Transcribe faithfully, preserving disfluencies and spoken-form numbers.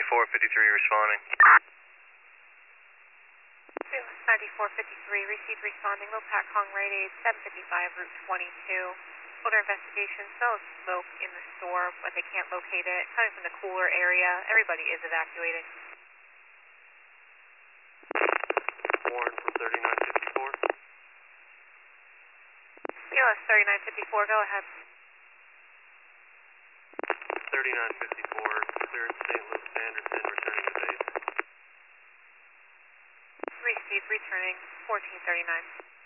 ninety-four fifty-three responding. ninety-four fifty-three, received responding, low pack Hong right aid, seven fifty-five, Route twenty-two. Order investigation, smells smoke in the store, but they can't locate it. Coming from the cooler area, everybody is evacuating. Warren from thirty-nine fifty-four. E L S thirty-nine fifty-four, go ahead. thirty-nine fifty-four, cleared Saint Luke's Anderson, returning to base. Received, returning, fourteen thirty-nine.